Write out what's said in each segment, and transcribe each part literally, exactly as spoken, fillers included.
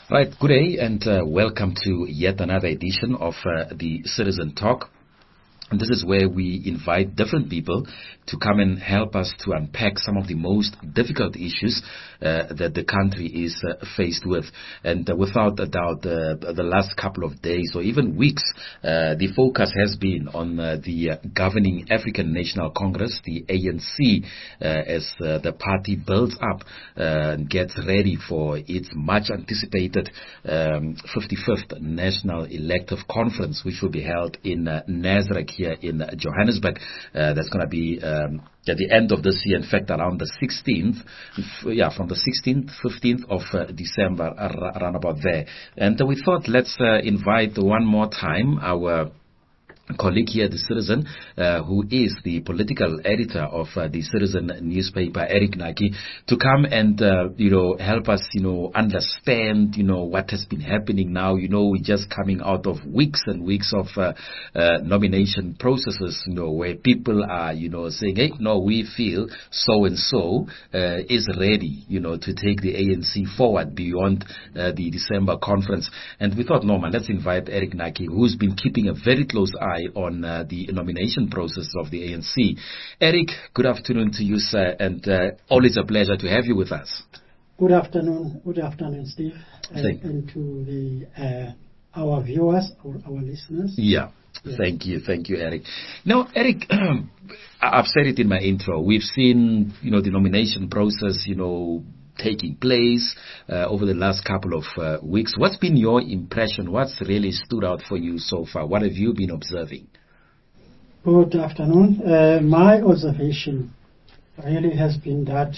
Right, good day and uh, welcome to yet another edition of uh, the Citizen Talk. And this is where we invite different people to come and help us to unpack some of the most difficult issues uh, that the country is uh, faced with. And uh, without a doubt, uh, the last couple of days or even weeks, uh, the focus has been on uh, the uh, governing African National Congress, the A N C, uh, as uh, the party builds up uh, and gets ready for its much anticipated um, fifty-fifth National Elective Conference, which will be held in uh, Nasrec here in Johannesburg. Uh, that's going to be um, at the end of this year, in fact, around the sixteenth, yeah, from the sixteenth, fifteenth of uh, December, uh, around about there. And uh, we thought let's uh, invite one more time our colleague here, the Citizen, uh, who is the political editor of uh, the Citizen newspaper, Eric Naki, to come and, uh, you know, help us, you know, understand, you know, what has been happening now. You know, we're just coming out of weeks and weeks of uh, uh, nomination processes, you know, where people are, you know, saying, hey, no, we feel so-and-so uh, is ready, you know, to take the A N C forward beyond uh, the December conference. And we thought, no, man, let's invite Eric Naki, who's been keeping a very close eye on uh, the nomination process of the A N C. Eric, good afternoon to you, sir, and uh, always a pleasure to have you with us. Good afternoon, good afternoon, Steve, and, and to the uh, our viewers or our listeners. Yeah. Yes. Thank you, thank you, Eric. Now, Eric, I've said it in my intro. We've seen, you know, the nomination process, you know, taking place uh, over the last couple of uh, weeks. What's been your impression? What's really stood out for you so far? What have you been observing? Good afternoon. Uh, my observation really has been that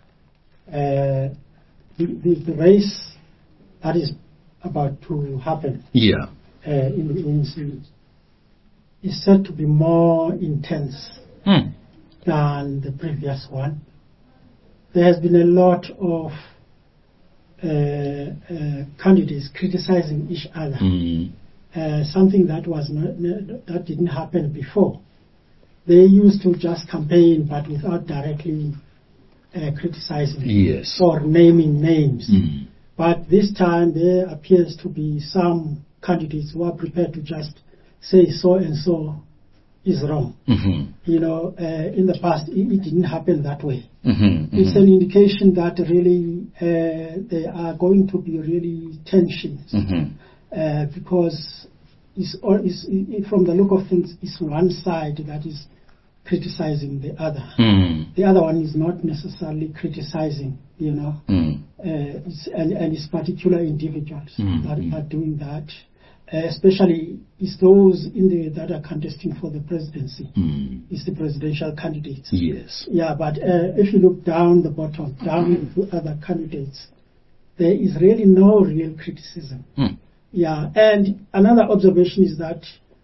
uh, the, the, the race that is about to happen yeah. uh, in the A N C is said to be more intense hmm. than the previous one. There has been a lot of uh, uh, candidates criticizing each other, mm. uh, something that was not, that didn't happen before. They used to just campaign, but without directly uh, criticizing yes. or naming names. Mm. But this time there appears to be some candidates who are prepared to just say so and so is wrong. Mm-hmm. You know, uh, in the past, it, it didn't happen that way. Mm-hmm, it's mm-hmm. an indication that really uh, there are going to be really tensions mm-hmm. uh, because it's, or it's, it, from the look of things, it's one side that is criticizing the other. Mm-hmm. The other one is not necessarily criticizing, you know, mm-hmm. uh, it's, and, and it's particular individuals mm-hmm. that are doing that. Uh, especially is those in the that are contesting for the presidency, mm. is the presidential candidates. Yes. Yeah, but uh, if you look down the bottom, down to other candidates, there is really no real criticism. Mm. Yeah, and another observation is that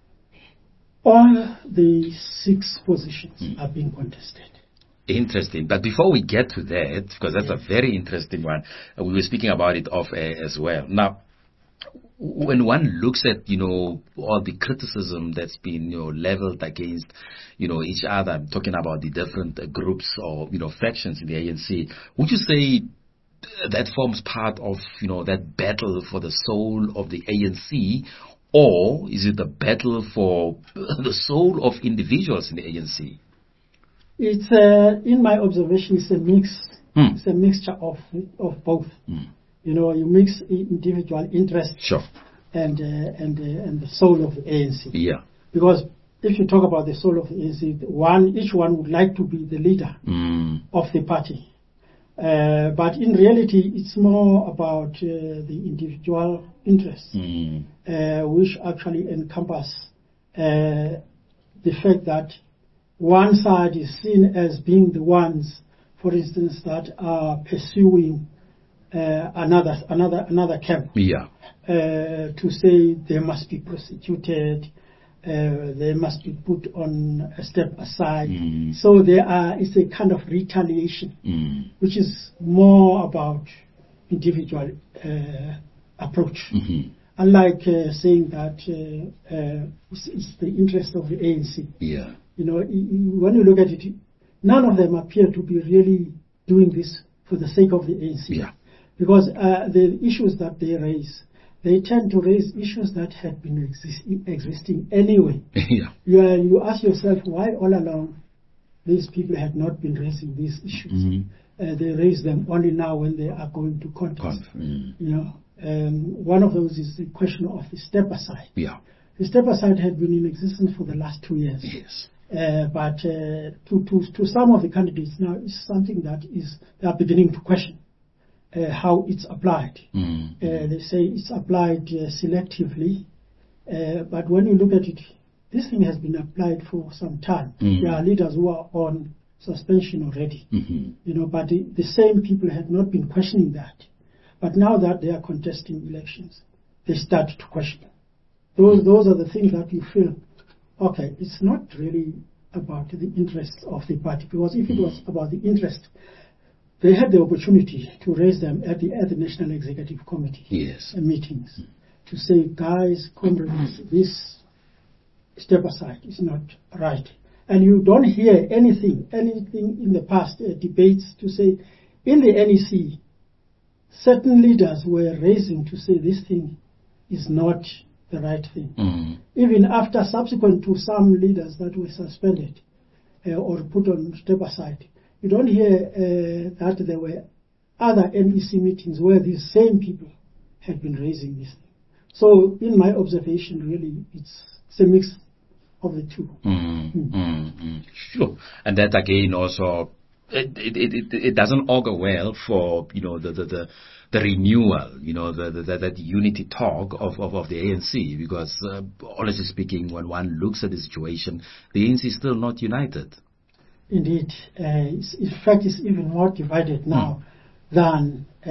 all the six positions mm. are being contested. Interesting. But before we get to that, because that's yeah. a very interesting one, uh, we were speaking about it off air as well. Now, when one looks at, you know, all the criticism that's been, you know, leveled against, you know, each other, I'm talking about the different uh, groups or, you know, factions in the A N C, would you say that forms part of, you know, that battle for the soul of the A N C, or is it a battle for the soul of individuals in the A N C? It's, uh, in my observation, it's a mix. Hmm. It's a mixture of of both. Hmm. You know, you mix individual interests sure. and uh, and uh, and the soul of the A N C. Yeah. Because if you talk about the soul of the A N C, one each one would like to be the leader mm. of the party, uh, but in reality, it's more about uh, the individual interests, mm. uh, which actually encompass uh, the fact that one side is seen as being the ones, for instance, that are pursuing Uh, another another another camp yeah. uh, to say they must be prosecuted, uh, they must be put on a step aside. Mm. So there are it's a kind of retaliation, mm. which is more about individual uh, approach. Mm-hmm. Unlike uh, saying that uh, uh, it's, it's the interest of the A N C. Yeah. You know, when you look at it, none of them appear to be really doing this for the sake of the A N C. Yeah. Because uh, the issues that they raise, they tend to raise issues that had been exist- existing anyway. Yeah. You, uh, you ask yourself why all along these people had not been raising these issues. Mm-hmm. Uh, they raise them only now when they are going to contest. Conf- mm. You know, um, one of those is the question of the step aside. Yeah. The step aside had been in existence for the last two years. Yes. Uh, but uh, to, to, to some of the candidates now, it's something that is they are beginning to question uh, how it's applied. Mm. Uh, they say it's applied uh, selectively, uh, but when you look at it, this thing has been applied for some time. Mm. There are leaders who are on suspension already, Mm-hmm. you know, but the, the same people have not been questioning that. But now that they are contesting elections, they start to question. Those, those are the things that you feel, okay, it's not really about the interests of the party, because if it was about the interest, they had the opportunity to raise them at the, at the National Executive Committee Yes. meetings, to say, guys, comrades, this step aside is not right. And you don't hear anything, anything in the past uh, debates to say, in the N E C, certain leaders were raising to say this thing is not the right thing. Mm. Even after subsequent to some leaders that were suspended uh, or put on step aside, you don't hear uh, that there were other N E C meetings where these same people had been raising this thing. So in my observation, really, it's, it's a mix of the two. Mm, Mm. mm, mm. Sure. And that again also, it, it, it, it doesn't augur well for, you know, the, the, the, the renewal, you know, the, the, the, the unity talk of, of, of the A N C, because uh, honestly speaking, when one looks at the situation, the A N C is still not united. Indeed. Uh, it's, in fact, it's even more divided now mm. than uh,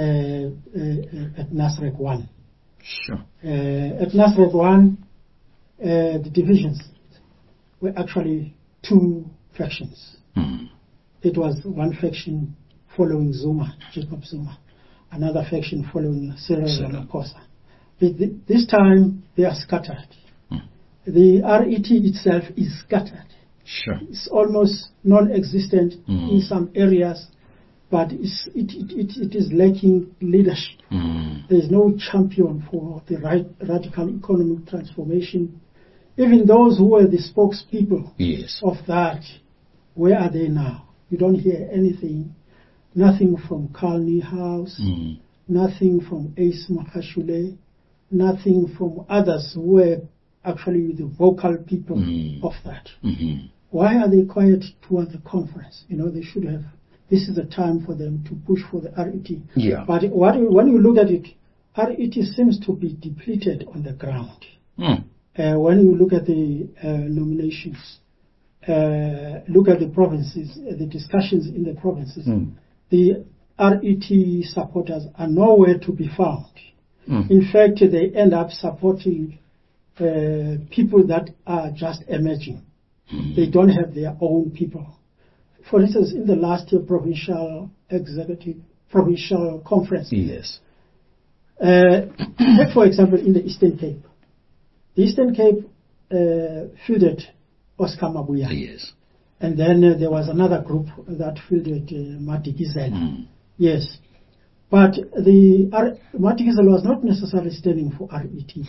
uh, at Nasrec one. Sure. Uh, at Nasrec one, uh, the divisions were actually two factions. Mm. It was one faction following Zuma, Jacob Zuma, another faction following Cyril Ramaphosa. This time they are scattered. Mm. The R E T itself is scattered. Sure. It's almost non-existent mm. in some areas, but it's, it, it, it, it is lacking leadership. Mm. There is no champion for the right, radical economic transformation. Even those who were the spokespeople yes. of that, where are they now? You don't hear anything. Nothing from Carl Niehaus, mm. nothing from Ace Makashule, nothing from others who were actually the vocal people mm. of that. Mm-hmm. Why are they quiet toward the conference? You know, they should have. This is the time for them to push for the R E T. Yeah. But what, when you look at it, R E T seems to be depleted on the ground. Mm. Uh, when you look at the uh, nominations, uh, look at the provinces, uh, the discussions in the provinces, mm. the R E T supporters are nowhere to be found. Mm. In fact, they end up supporting uh, people that are just emerging. Mm. They don't have their own people. For instance, in the last year provincial executive, provincial conference, yes. uh, for example, in the Eastern Cape, the Eastern Cape uh, fielded Oscar Mabuya. Yes. And then uh, there was another group that fielded uh, Madikizela. Mm. Yes. But the R- Madikizela was not necessarily standing for R E T.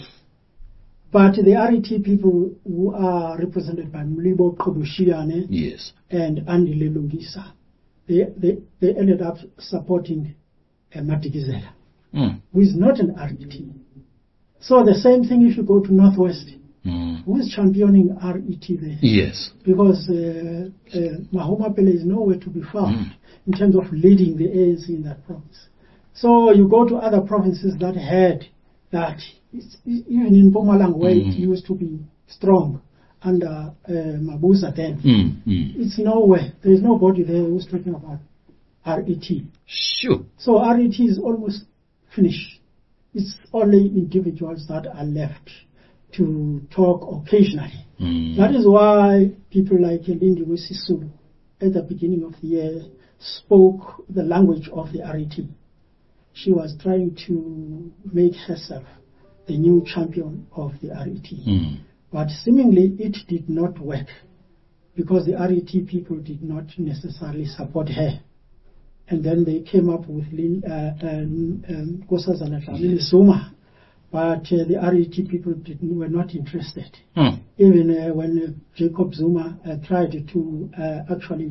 But the R E T people who are represented by Mlibo Kobushiane yes. and Andy Lelungisa, they, they, they ended up supporting uh, Madikizela, mm. who is not an R E T. So the same thing if you go to Northwest. Mm. Who is championing R E T there? Yes. Because uh, uh, Mahoma Pele is nowhere to be found mm. in terms of leading the A N C in that province. So you go to other provinces that had that, it's, even in Mpumalanga where mm. it used to be strong under uh, Mabuza then, mm. Mm. it's nowhere. There is nobody there who's talking about R E T. Sure. So R E T is almost finished. It's only individuals that are left to talk occasionally. Mm. That is why people like Lindiwe Sisulu at the beginning of the year spoke the language of the R E T. She was trying to make herself the new champion of the R E T. Mm. But seemingly it did not work because the R E T people did not necessarily support her. and then they came up with Lin, uh, um, um, Nkosazana Dlamini Zuma, but uh, the R E T people didn't, were not interested. Hmm. Even uh, when uh, Jacob Zuma uh, tried to uh, actually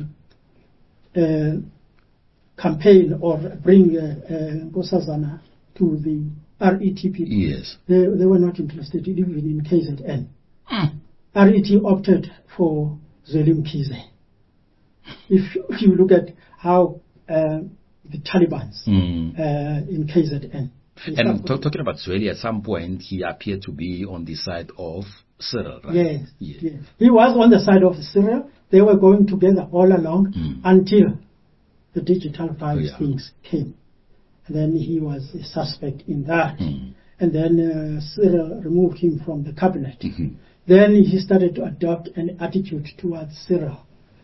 uh, campaign or bring uh, uh, Nkosazana to the R E T people, Yes. they, they were not interested even in K Z N. Hmm. R E T opted for Zweli Mkhize. If, if you look at how uh, the Taliban Mm. uh, in K Z N. And talk, talking about Zweli, at some point he appeared to be on the side of Cyril, right? Yes, yes. yes. He was on the side of Cyril. They were going together all along Mm. until the digital files Oh, yeah. things came. And then he was a suspect in that. Mm. And then uh, Cyril removed him from the cabinet. Mm-hmm. Then he started to adopt an attitude towards Cyril,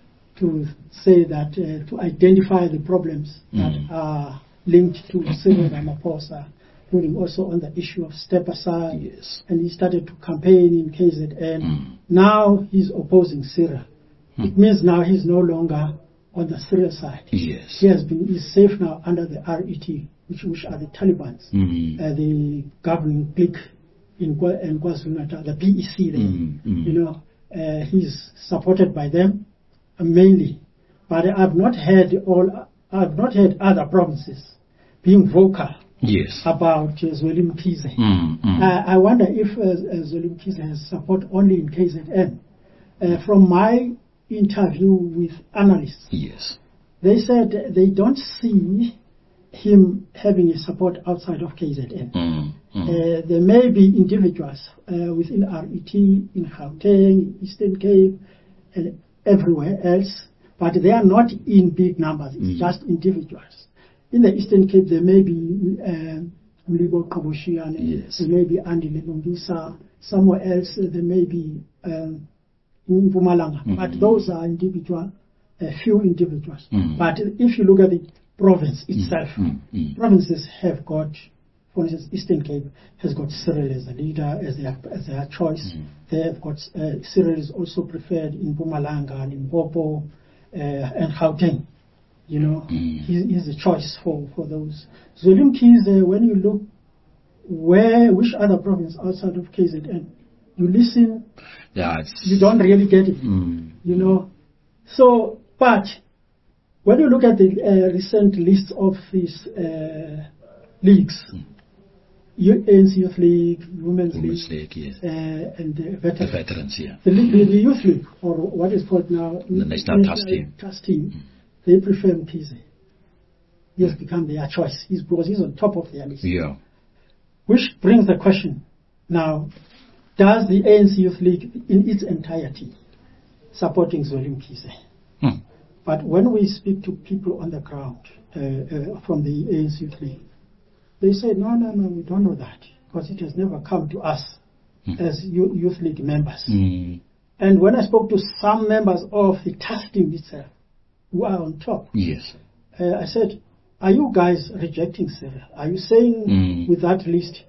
to say that, uh, to identify the problems that Mm. are linked to Cyril Ramaphosa, including also on the issue of step aside. Yes. And he started to campaign in K Z N. Mm. Now he's opposing Cyril. Mm. It means now he's no longer on the Cyril side. Yes. He has been, he's safe now under the R E T, which, which are the Taliban, Mm. uh, the governing clique in, Kwa- in KwaZulu-Natal, the P E C there. Mm. Mm. You know, uh, he's supported by them uh, mainly. But I've not heard all, I've not heard other provinces being vocal Yes. about uh, Zweli Mkhize. Mm. Mm. I, I wonder if uh, uh, Zweli Mkhize has support only in K Z N. Uh, from my interview with analysts, Yes. they said they don't see him having a support outside of K Z N. Mm. Mm. Uh, there may be individuals uh, within R E T, in Gauteng, Eastern Cape, and everywhere else, but they are not in big numbers. It's Mm. just individuals. In the Eastern Cape, there may be um, Mlibo Kaboshian, Yes. there may be Andy Lelungisa, somewhere else uh, there may be um, in Mpumalanga, Mm. but those are individual, a few individuals. Mm. But if you look at the province itself, Mm. Mm. provinces have got, for instance, Eastern Cape has got Cyril as the leader, as their, as their choice. Mm. They have got, uh, Cyril is also preferred in Mpumalanga and in Popo uh, and Gauteng. You know, Mm. he, he's a choice for, for those. Zweli Mkhize, when you look where, which other province outside of K Z N, you listen, Yeah. It's, you don't really get it. Mm. You know, so, but when you look at the uh, recent list of these uh, leagues, Mm. U- A N C Youth League, Women's, Women's League, League, yes. uh, and the The veterans. veterans, yeah. The, league, the, the Youth League, or what is called now The National Task Team. Task Team, they prefer Mkhize. He has become their choice. He's, because he's on top of their list. Yeah. Which brings the question now, does the A N C Youth League in its entirety supporting Zweli Mkhize? Hmm. But when we speak to people on the ground uh, uh, from the A N C Youth League, they say, no, no, no, we don't know that, because it has never come to us Hmm. as youth, youth League members. Mm. And when I spoke to some members of the task team itself, who are on top, Yes. uh, I said, are you guys rejecting Cyril? Are you saying Mm. with that list,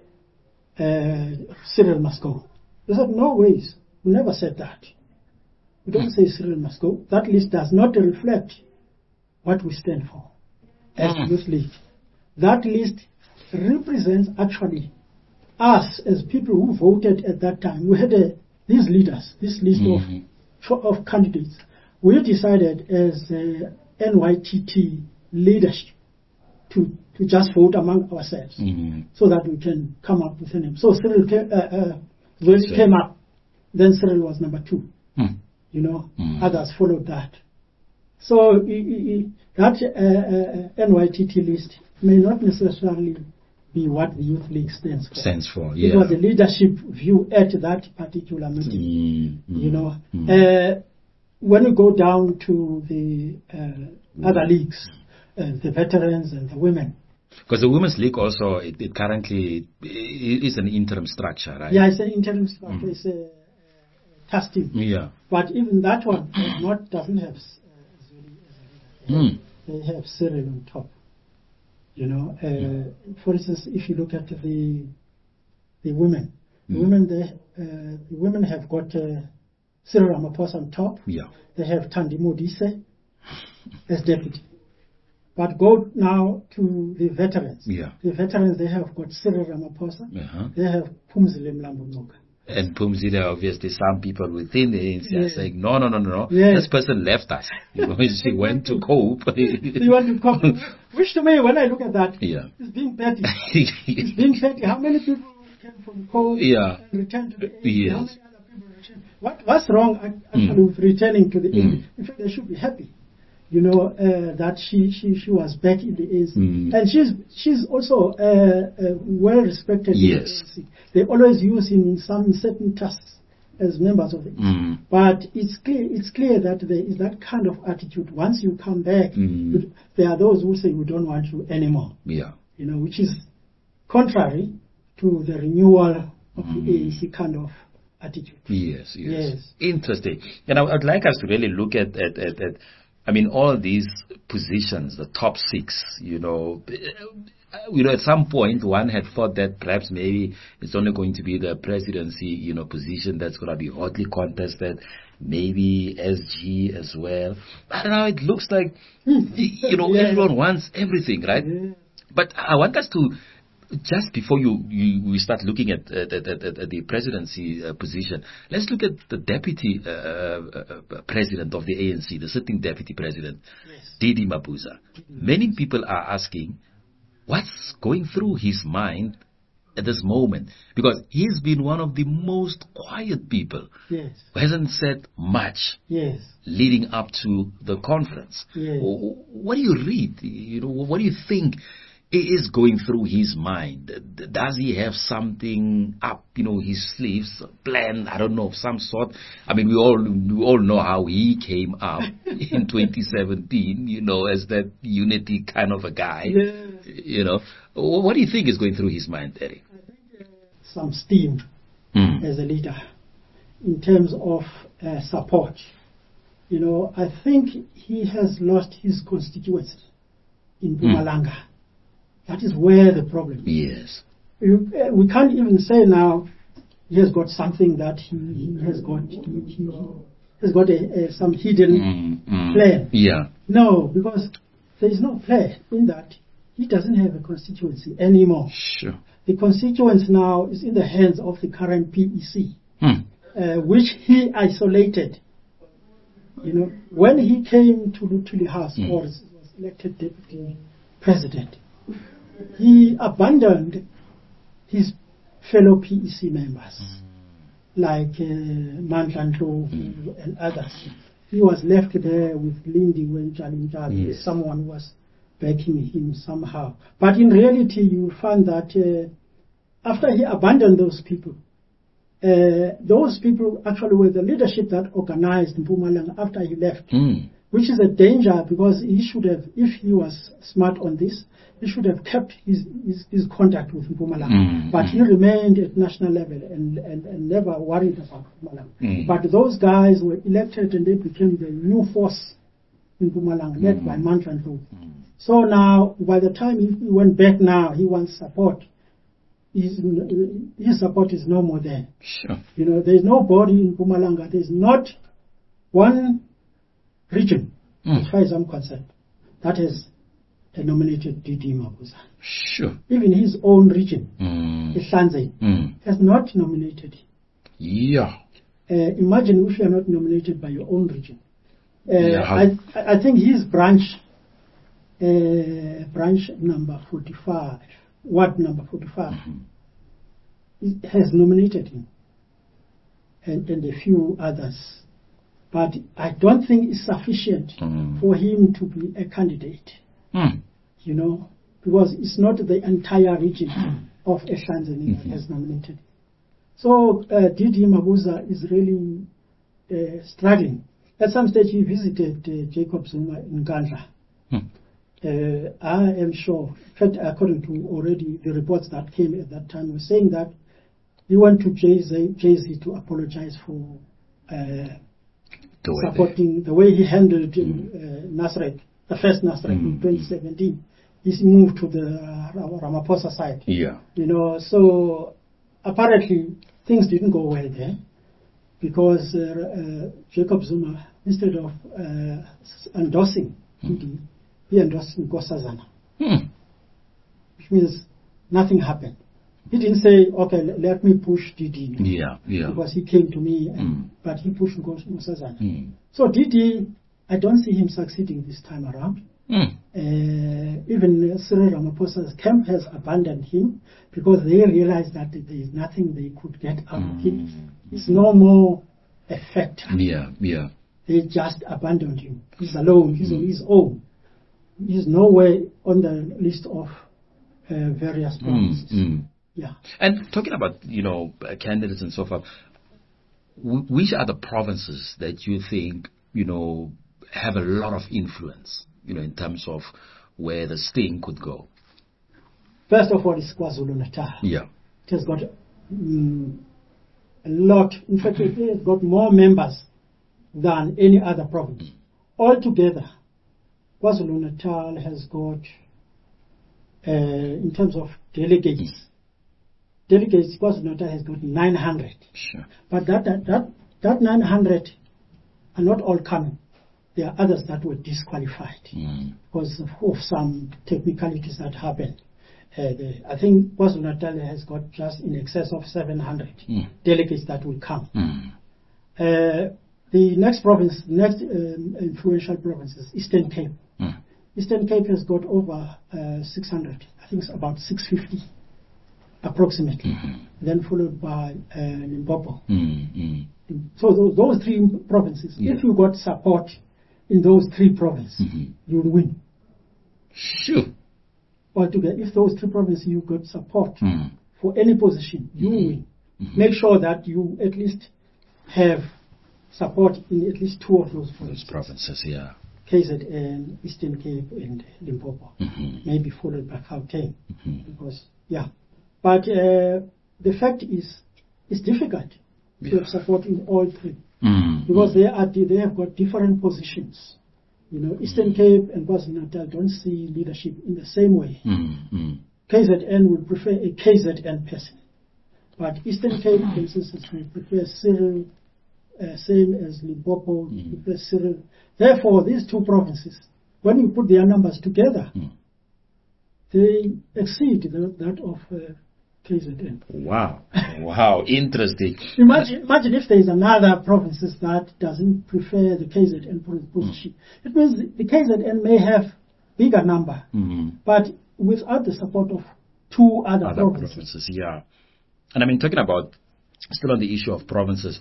uh, Cyril must go? They said, no ways. We never said that. We don't say Cyril must go. That list does not reflect what we stand for as Mm. Youth League. That list represents actually us as people who voted at that time. We had a, these leaders, this list Mhm. of, of candidates. We decided as uh, N Y T T leadership to, to just vote among ourselves Mm. so that we can come up with a name. So Cyril came, uh, uh, Zweli Cyril. came up. Then Cyril was number two. Mm. You know, Mm. others followed that. So i- i- i- that uh, uh, N Y T T list may not necessarily be what the Youth League stands for. Stands for, It yeah. was the leadership view at that particular meeting. Mm. Mm. You know, Mm. uh, when you go down to the uh, other leagues, uh, the veterans and the women. Because the Women's League also, it, it currently i- is an interim structure, right? Yeah, it's an interim structure. Mm. It's a uh, task team. Yeah. But even that one does not doesn't have uh, Zweli as a leader. Mm. They have Cyril on top. You know, uh, for instance, if you look at the the women, the Mm. women they uh, the women have got uh, Cyril Ramaphosa on top. Yeah. They have Thandi Modise as deputy. But go now to the veterans. Yeah. The veterans, they have got Cyril Ramaphosa. Uh-huh. They have Phumzile Mlambo-Ngcuka. And Phumzile, obviously, some people within the A N C Yes. are saying, no, no, no, no, no. Yes. This person left us. You know, she went to cope. You want to cope? Which to me, when I look at that, Yeah. it's being petty. It's being petty. How many people came from cope Yeah. and returned to the A N C? Yes. How many other people returned? What, what's wrong actually Mm. with returning to the A N C? Mm. In fact, they should be happy. You know, uh, that she, she, she was back in the A N C. Mm. And she's, she's also uh, uh, well respected Yes. in the A N C. They always use him in some certain tasks as members of the A N C. Mm. But it's clear, it's clear that there is that kind of attitude. Once you come back, Mm. you- there are those who say we don't want you anymore. Yeah. You know, which is contrary to the renewal of Mm. the A N C kind of attitude. Yes, yes. Yes. Interesting. And I would like us to really look at, at, at, at, I mean, all these positions, the top six, you know, you know, at some point one had thought that perhaps maybe it's only going to be the presidency, you know, position that's going to be hotly contested, maybe S G as well. But now it looks like, you know, Yeah. everyone wants everything, right? Yeah. But I want us to, just before you, you we start looking at, at, at, at, at the presidency uh, position, let's look at the deputy uh, uh, uh, president of the A N C, the sitting deputy president, Yes. Didi Mabuza. Many people are asking, what's going through his mind at this moment? Because he's been one of the most quiet people Yes. who hasn't said much Yes. leading up to the conference. Yes. W- What do you read? You know, what do you think is going through his mind? Does he have something up, you know, his sleeves, a plan, I don't know, of some sort? I mean, we all we all know how he came up in twenty seventeen, you know, as that unity kind of a guy. Yes. You know, Wh- what do you think is going through his mind, Eric? Some steam Mm. as a leader in terms of uh, support. You know, I think he has lost his constituency in Mpumalanga. That is where the problem is. Yes. You, uh, we can't even say now he has got something that he, he has got. He, he has got a, a, some hidden Mm, mm. plan. Yeah. No, because there is no plan in that he doesn't have a constituency anymore. Sure. The constituency now is in the hands of the current P E C, Mm. uh, which he isolated. You know, when he came to Lutuli House Mm. or was elected deputy president, he abandoned his fellow P E C members, like uh, Mandla Ndlovu and others. He was left there with Lindy Wenjalinjali, Yes. someone was backing him somehow. But in reality, you find that uh, after he abandoned those people, uh, those people actually were the leadership that organized Mpumalanga after he left, Mm. which is a danger because he should have, if he was smart on this, he should have kept his, his, his contact with Mpumalanga. Mm, But mm. he remained at national level and, and, and never worried about Mpumalanga. Mm. But those guys were elected and they became the new force in Mpumalanga, led Mm. by Mandla Ndlovu. So now, by the time he he went back now, he wants support. His, his support is no more there. Sure. You know, there is nobody in Mpumalanga. There is not one region, Mm. as far as I'm concerned, that has nominated Didi Mabuza. Sure. Even his own region, Mm. Ihlanze, Mm. has not nominated him. Yeah. Uh, imagine if you are not nominated by your own region. Uh, Yeah, how- I, I think his branch, uh, branch number forty-five, ward number forty-five, Mhm. has nominated him, and, and a few others. But I don't think it's sufficient Mm. for him to be a candidate, Mm. you know, because it's not the entire region of Ehlanzeni that Mhm. has nominated him. So uh, Didi Mabuza is really uh, struggling. At some stage he visited uh, Jacob Zuma in Gandla. Mm. Uh, I am sure, in fact, according to already the reports that came at that time, were saying that he went to Jay-Z, Jay-Z to apologize for uh, The way supporting the way he handled mm. uh, Nasrec, the first Nasrec Mm. in twenty seventeen. He's moved to the uh, Ramaphosa side. they- Yeah. You know, so apparently things didn't go well there because uh, uh, Jacob Zuma, instead of uh, endorsing Didi, he endorsed Nkosazana, Hmm. which means nothing happened. He didn't say, okay, l- let me push D D. Yeah, yeah. Because he came to me, and, Mm. but he pushed Nkosazana. Mm. So D D, I don't see him succeeding this time around. Mm. Uh, even Cyril Ramaphosa's camp has abandoned him because they realized that there is nothing they could get out of him. He's no more a factor. Yeah, yeah. They just abandoned him. He's alone. He's on his own. He's nowhere on the list of uh, various Mm, provinces. mm. Yeah. And talking about, you know, uh, candidates and so forth, wh- which are the provinces that you think, you know, have a lot of influence, you know, in terms of where the sting could go? First of all, it's KwaZulu-Natal. Yeah. It has got mm, a lot. In fact, it has got more members than any other province. Altogether, KwaZulu-Natal has got, uh, in terms of delegates, delegates, KwaZulu-Natal has got nine hundred. Sure. But that, that, that, that nine hundred are not all coming. There are others that were disqualified Mm. because of, of some technicalities that happened. Uh, the, I think KwaZulu-Natal has got just in excess of seven hundred Mm. delegates that will come. Mm. Uh, the next province, next um, influential province is Eastern Cape. Mm. Eastern Cape has got over uh, six hundred. I think it's about six fifty approximately. Mhm. Then followed by uh, Limpopo. Mm. Mm. So those, those three provinces, Yeah. if you got support in those three provinces, Mhm. you'll win. Sure. Altogether, if those three provinces you got support Mm. for any position, you Mhm. win. Mhm. Make sure that you at least have support in at least two of those Those provinces. provinces, yeah. K Z N, Eastern Cape, and Limpopo. Mhm. Maybe followed by Gauteng. Mhm. Because, yeah. But uh, the fact is, it's difficult to Yeah. have support in all three. Mm. Because they are they have got different positions. You know, Eastern Cape and KwaZulu-Natal don't see leadership in the same way. Mm. Mm. K Z N would prefer a K Z N person. But Eastern Cape, for instance, would prefer Cyril, uh, same as Limpopo, Mm. prefer Cyril. Therefore, these two provinces, when you put their numbers together, Mm. they exceed the, that of uh, K Z N. Wow. Wow. Interesting. Imagine, imagine if there is another provinces that doesn't prefer the K Z N position. Mm. It means the K Z N may have bigger number, Mm. but without the support of two other, Other provinces. provinces, yeah. And I mean, talking about, still on the issue of provinces,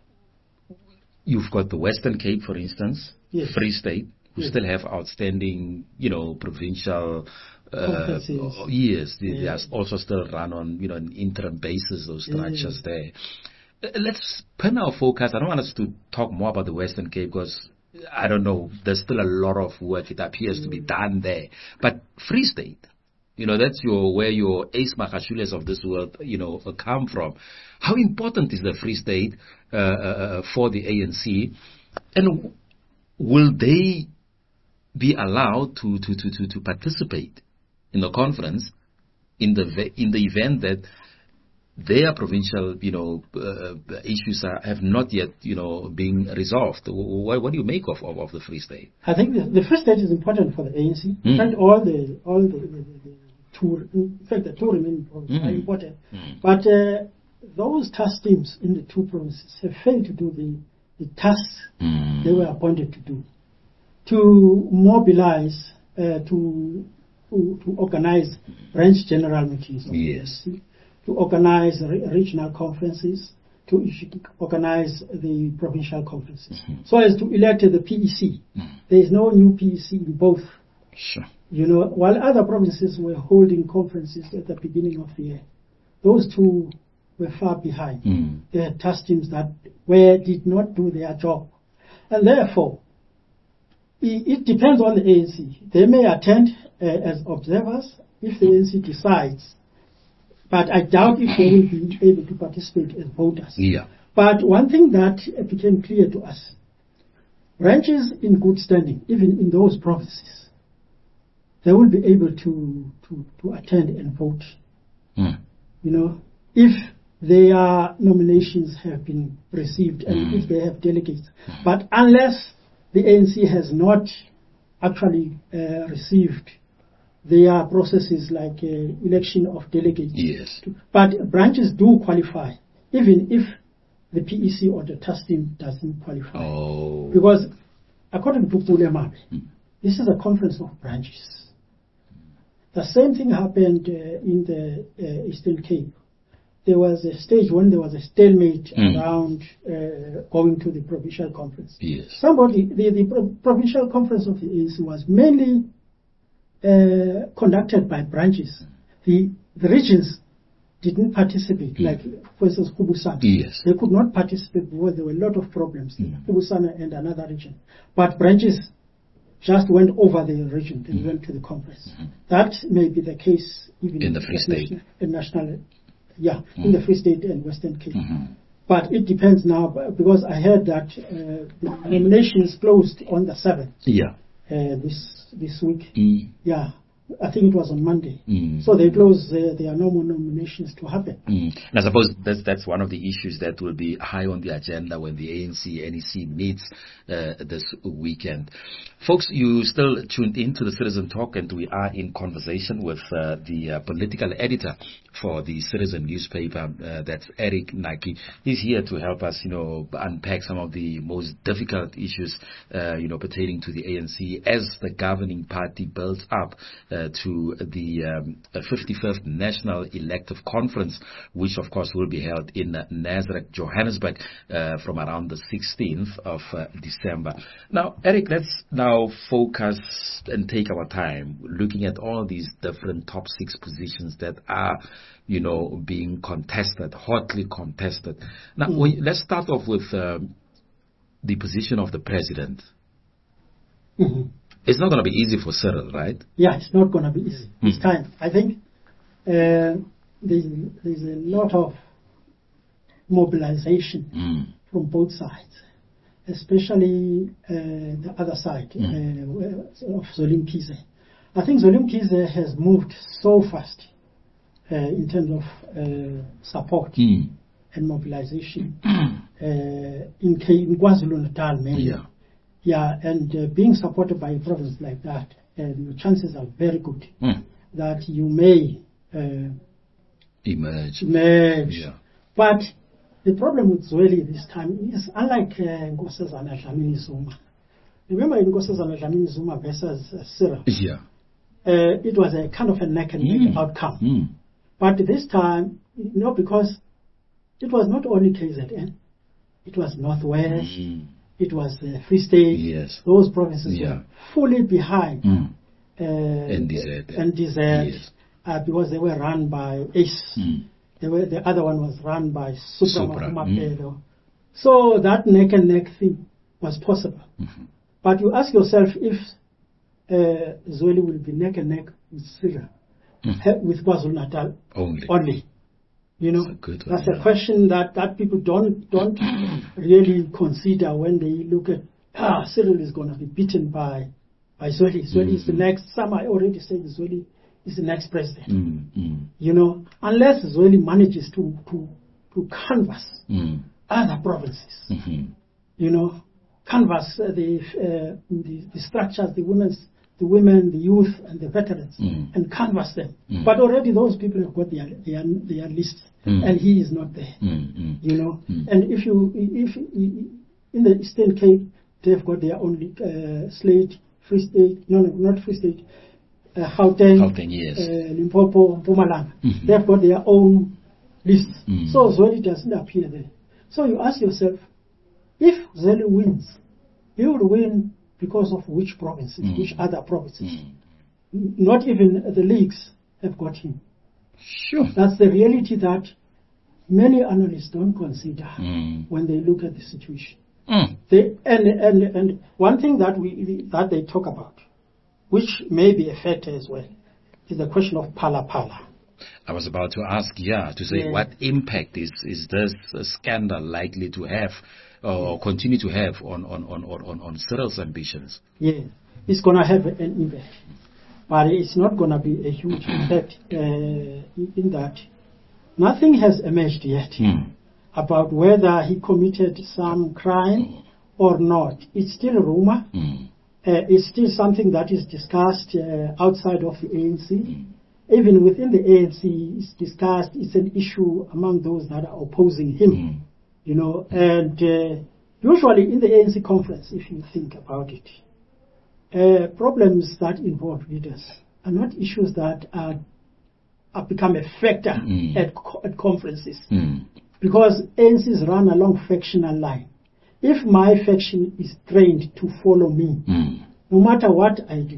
you've got the Western Cape, for instance, Yes. Free State, who Yes. still have outstanding, you know, provincial uh, Conferences. oh, yes, they, they Yeah. are also still run on, you know, an interim basis, those structures Yeah. there. Uh, Let's pin our focus. I don't want us to talk more about the Western Cape because I don't know, there's still a lot of work, it appears, to be done there. But Free State, you know, that's your where your Ace Makashules of this world, you know, uh, come from. How important is the Free State uh, uh, for the A N C, and will they be allowed to to, to, to, to participate in the conference in the ve- in the event that their provincial, you know, uh, issues are, have not yet, you know, been resolved? What, what do you make of, of, of the Free State? I think the, the Free State is important for the A N C. In Mm. fact, all the all the, the, the, the two, in fact, the two remaining provinces are Mm. important. Mm. But uh, those task teams in the two provinces have failed to do the, the tasks Mm. they were appointed to do, to mobilize, uh, to, to to organize branch general meetings of the Yes. A N C, to organize re- regional conferences, to issue- organize the provincial conferences, so as to elect the P E C. Mm. There is no new P E C in both. Sure. You know, while other provinces were holding conferences at the beginning of the year, those two were far behind. Mm. They had task teams that were did not do their job, and therefore, it, it depends on the A N C. They may attend uh, as observers if the A N C decides, but I doubt if they will be able to participate as voters. Yeah. But one thing that uh, became clear to us, branches in good standing, even in those provinces, they will be able to, to, to attend and vote. Mm. You know, if their nominations have been received and Mm. if they have delegates. But unless the A N C has not actually uh, received their processes like uh, election of delegates. Yes. But branches do qualify, even if the P E C or the task team doesn't qualify. Oh. Because according to Pule Mabe, mm. this is a conference of branches. The same thing happened uh, in the uh, Eastern Cape. There was a stage when there was a stalemate mm. around uh, going to the provincial conference. Yes. Somebody, the, the pro provincial conference of the A N C was mainly uh, conducted by branches. The, the regions didn't participate, mm. like, for instance, Kubusana. Yes. They could not participate because there were a lot of problems in mm. Kubusana and another region. But branches just went over the region and mm. went to the conference. Mm. That may be the case even in the Free State. National, in national, yeah, mm. in the Free State and Western Cape. Mm-hmm. But it depends now, because I heard that uh, the nominations closed on the seventh. Yeah. Uh, this this week. Mm. Yeah. I think it was on Monday. Mm. So they close, uh, there are no more nominations to happen. Mm. And I suppose that's, that's one of the issues that will be high on the agenda when the A N C N E C meets uh, this weekend. Folks, you still tuned in to the Citizen Talk, and we are in conversation with uh, the uh, political editor for the Citizen newspaper. Uh, that's Eric Naki. He's here to help us, you know, unpack some of the most difficult issues, uh, you know, pertaining to the A N C as the governing party builds up Uh, to the um, fifty-fifth National Elective Conference, which of course will be held in uh, Nazareth, Johannesburg, uh, from around the sixteenth of uh, December. Now, Eric, let's now focus and take our time looking at all these different top six positions that are, you know, being contested, hotly contested. Now, mm. when, let's start off with um, the position of the president. Mm-hmm. It's not going to be easy for Cyril, right? Yeah, it's not going to be easy mm. this time. I think uh, there's, there's a lot of mobilization mm. from both sides, especially uh, the other side mm. uh, of Zweli Mkhize. I think Zweli Mkhize has moved so fast uh, in terms of uh, support mm. and mobilization uh, in, in KwaZulu-Natal mainly. Yeah. Yeah, and uh, being supported by a province like that, uh, your chances are very good mm. that you may uh, emerge. emerge. Yeah. But the problem with Zweli this time is unlike uh, Nkosazana Dlamini Zuma. Remember in Nkosazana Dlamini Zuma versus uh, Cyril? Yeah. Uh, it was a kind of a neck and neck mm. outcome. Mm. But this time, you know, because it was not only K Z N, it was Northwest. Mm. It was the Free State. Yes. Those provinces yeah. were fully behind mm. uh, N D Z. N D Z Yes. uh, because they were run by ACE. Mm. They were, the other one was run by Supra Supra. Mapedo. Mm. So that neck and neck thing was possible. Mm-hmm. But you ask yourself if uh, Zweli will be neck and neck with Syria, mm. with KwaZulu-Natal only. only. You know, that's a, good that's one, a yeah. question that, that people don't don't really consider when they look at, ah, Cyril is going to be beaten by by Zweli. Zweli mm-hmm. is the next, some are already saying Zweli is the next president. Mm-hmm. You know, unless Zweli manages to, to, to canvass mm. other provinces, mm-hmm. you know, canvass uh, the, uh, the the structures, the women's, the women, the youth, and the veterans, mm. and canvass them. Mm. But already those people have got their their, their lists, mm. and he is not there. Mm. Mm. You know, mm. and if you if in the Eastern Cape they've got their own uh, slate, Free State, no, no, not Free State, uh, Gauteng, Gauteng, yes. uh, Limpopo, Mpumalanga. Mm-hmm. They've got their own lists. Mm. So Zweli doesn't appear there. So you ask yourself, if Zweli wins, he will win because of which provinces, mm. which other provinces. Mm. Not even the leagues have got him. Sure. That's the reality that many analysts don't consider mm. when they look at the situation. Mm. They, and, and, and one thing that, we, that they talk about, which may be a factor as well, is the question of Phala Phala. I was about to ask, yeah, to say yeah. what impact is, is this scandal likely to have or continue to have on, on, on, on, on Cyril's ambitions? Yeah, it's going to have an impact. But it's not going to be a huge impact uh, in that nothing has emerged yet mm. about whether he committed some crime or not. It's still a rumor. Mm. uh, is still something that is discussed uh, outside of the A N C. Mm. Even within the A N C, it's discussed. It's an issue among those that are opposing him. Mm. You know, and uh, usually in the A N C conference, if you think about it, uh, problems that involve leaders are not issues that are, are become a factor mm. at, at conferences. Mm. Because A N Cs run along factional line. If my faction is trained to follow me, mm. no matter what I do,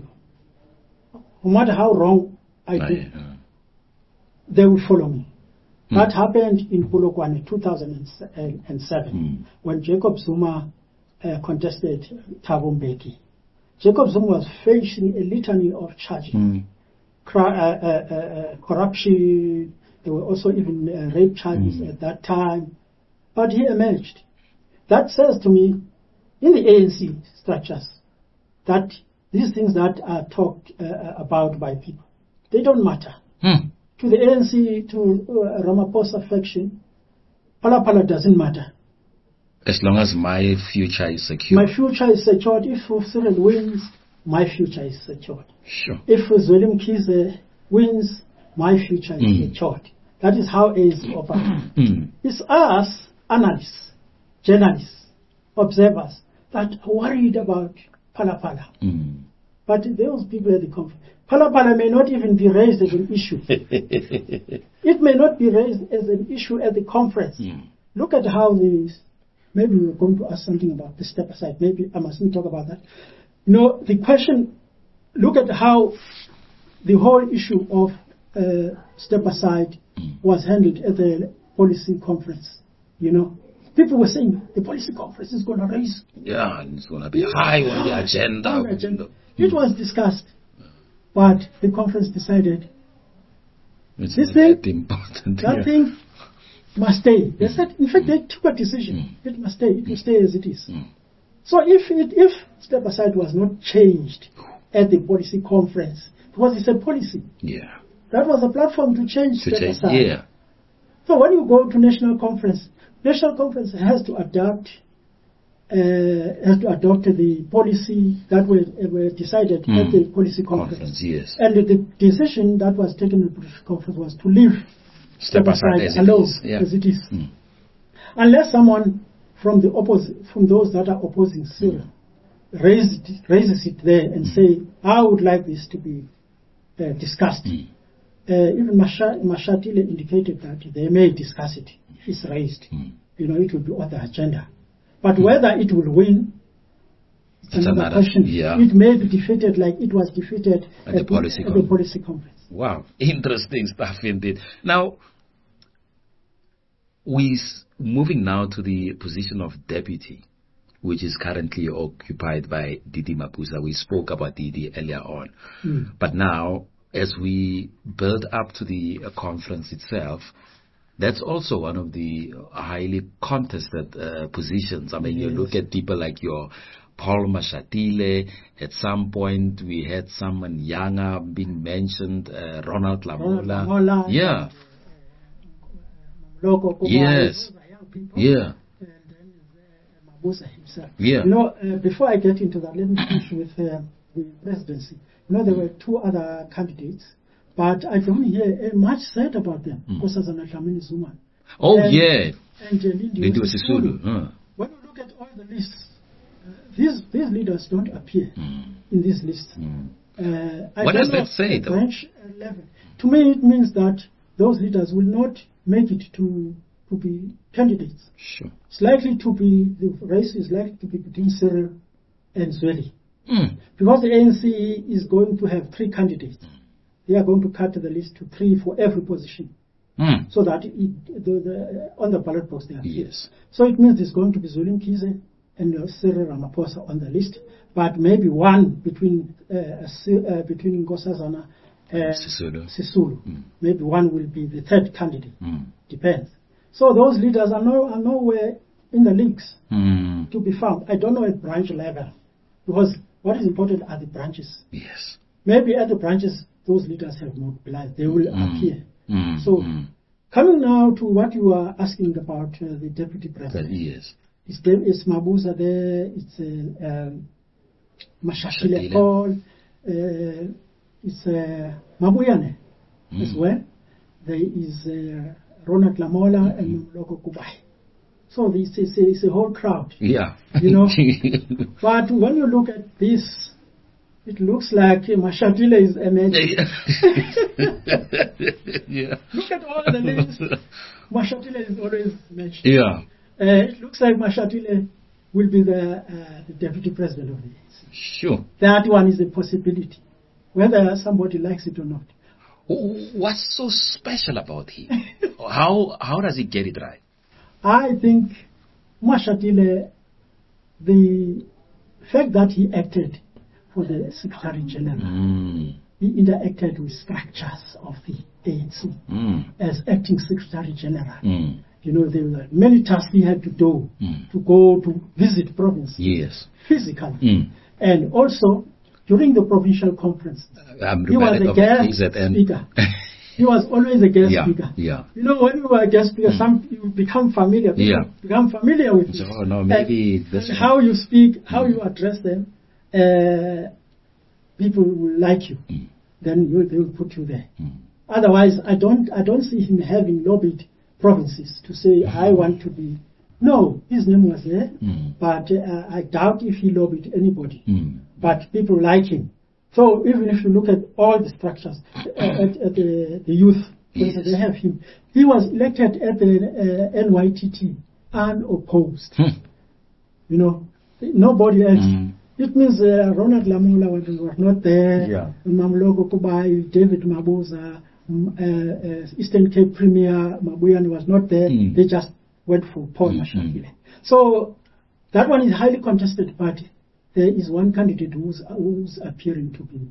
no matter how wrong I do, uh, they will follow me. Mm. That happened in Polokwane two thousand seven mm. when Jacob Zuma uh, contested Thabo Mbeki. Jacob Zuma was facing a litany of charges. Mm. Cra- uh, uh, uh, corruption, there were also even uh, rape charges mm. at that time. But he emerged. That says to me, in the A N C structures, that these things that are talked uh, about by people, they don't matter. Mm. To the A N C, to uh, Ramaphosa faction, Phala Phala doesn't matter. As long as my future is secure. My future is secured. If Cyril wins, my future is secured. Sure. If Zweli Mkhize wins, my future is mm. secured. That is how A N C operates. Mm. It's us, analysts, journalists, observers, that are worried about Phala Phala. Mm. But those people at the conference, Phala Phala may not even be raised as an issue. It may not be raised as an issue at the conference. Mm. Look at how these, maybe we're going to ask something about the step aside. Maybe I mustn't talk about that. You know, the question, look at how the whole issue of uh, step aside mm. was handled at the policy conference. You know, people were saying the policy conference is going to raise. Yeah, and it's going to be high on the agenda. On the agenda. Mm. It was discussed. But the conference decided it's this thing, important. that yeah. thing must stay. They said, in fact, they took a decision. Mm. It must stay. It will stay as it is. Mm. So if it, if step aside was not changed at the policy conference, because it's a policy. Yeah. That was a platform to change to step change, aside. Yeah. So when you go to national conference, national conference has to adapt. Uh, has to adopt the policy that were, uh, were decided mm. at the policy conference. conference yes. And the, the decision that was taken at the policy conference was to leave step, step aside, aside as, alone, it is. Yeah. as it is. Mm. Unless someone from the opposite, from those that are opposing Cyril, mm. raises, raises it there and mm. say, I would like this to be uh, discussed. Mm. Uh, even Mashatile indicated that they may discuss it if it's raised. Mm. You know, it will be on the agenda. But mm. whether it will win, it's another, another question. Yeah. It may be defeated like it was defeated at, at, the, policy at the policy conference. Wow, interesting stuff indeed. Now, we're moving now to the position of deputy, which is currently occupied by Didi Mabuza. We spoke about Didi earlier on. Mm. But now, as we build up to the uh, conference itself, that's also one of the highly contested uh, positions. I mean, yes. You look at people like your Paul Mashatile. At some point, we had someone younger being mentioned, uh, Ronald Lamola. Lamola. Yeah. Loco, yes. Yeah. And then uh, Mabuza himself. Yeah. You know, uh, before I get into that, let me finish with uh, the presidency. You know, there were two other candidates. But I don't hear uh, much said about them. Nkosazana Dlamini Zuma. Oh, and, yeah. And uh, Lindiwe Sisulu. Huh. When you look at all the lists, uh, these these leaders don't appear mm. in these lists. Mm. Uh, I what does know that say, though? Branch level. To me, it means that those leaders will not make it to to be candidates. Sure. It's likely to be, the race is likely to be between Cyril and Zweli. Mm. Because the A N C is going to have three candidates. They are going to cut the list to three for every position. Mm. So that it, the, the, on the ballot box they are yes. So it means there's going to be Zweli Mkhize and uh, Cyril Ramaphosa on the list, but maybe one between uh, uh, between Nkosazana and Sisulu. Sisulu. Mm. Maybe one will be the third candidate. Mm. Depends. So those leaders are, no, are nowhere in the links mm. to be found. I don't know at branch level, because what is important are the branches. Yes. Maybe at the branches, those leaders have mobilized. They will mm. appear. Mm. So, mm. coming now to what you are asking about uh, the deputy president. Yes. It's, it's Mabuza there. It's uh, um, Mashatile Paul, uh, it's uh, Mabuyane mm. as well. There is uh, Ronald Lamola mm-hmm. and Mamloko Kubai. So this is a, it's a whole crowd. Yeah. You know. But when you look at this, it looks like uh, Mashatile is emerging. Yeah. Look at all the names. Mashatile is always mentioned. Yeah. Uh, it looks like Mashatile will be the, uh, the deputy president of the A N C. Sure. That one is a possibility, whether somebody likes it or not. What's so special about him? how how does he get it right? I think Mashatile, the fact that he acted for the Secretary General, mm. he interacted with structures of the A N C mm. as acting Secretary General. Mm. You know, there were many tasks he had to do mm. to go to visit provinces yes. physically. Mm. And also, during the provincial conference, I'm he was a guest speaker. He was always a guest yeah, speaker. Yeah. You know, when you are a guest speaker, mm. some you become familiar. People yeah. become familiar with you. Oh, no, maybe and, this and how you speak, how mm. you address them, uh, people will like you. Mm. Then you, they will put you there. Mm. Otherwise, I don't, I don't see him having lobbied provinces to say, mm. I want to be. No, his name was there, mm. but uh, I doubt if he lobbied anybody. Mm. But people like him. So even if you look at all the structures, uh, at, at the, the youth, yes. they have him. He was elected at the uh, N Y T T, unopposed. Hmm. You know, nobody else. Mm. It means uh, Ronald Lamola was, was not there, yeah. Mamloko Kubai, David Mabuza, um, uh, uh, Eastern Cape Premier Mabuyane was not there. Mm. They just went for Paul mm. Mashatile. So that one is highly contested, but there is one candidate who's, who's appearing to be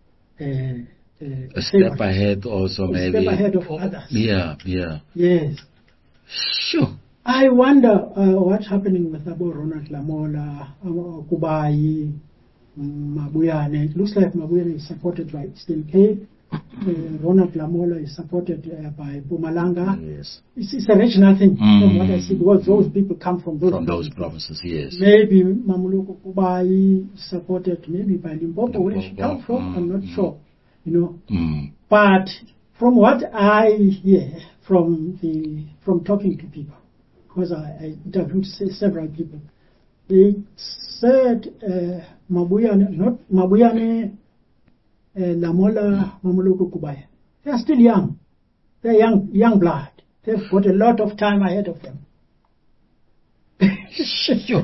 uh, uh, a step favorite. ahead also, a maybe. A step ahead of others. Yeah, yeah. Yes. Sure. I wonder uh, what's happening with about Ronald Lamola, uh, Kubai, Mabuyane. It looks like Mabuyane is supported by Eastern Cape. Uh, Ronald Lamola is supported uh, by Mpumalanga. Yes. It's, it's a regional thing, mm. from what I see, because those people come from those from provinces. those provinces. Yes. Maybe Mamloko Kubai is supported maybe by Limpopo, where she comes from. Mm. I'm not mm. sure, you know. Mm. But from what I hear from the from talking to people, because I, I interviewed several people, they said uh, Mabuyane, not Mabuyane. Uh, Lamola, Mamloko Kubai. They are still young. They're young, young blood. They've got a lot of time ahead of them. Sure.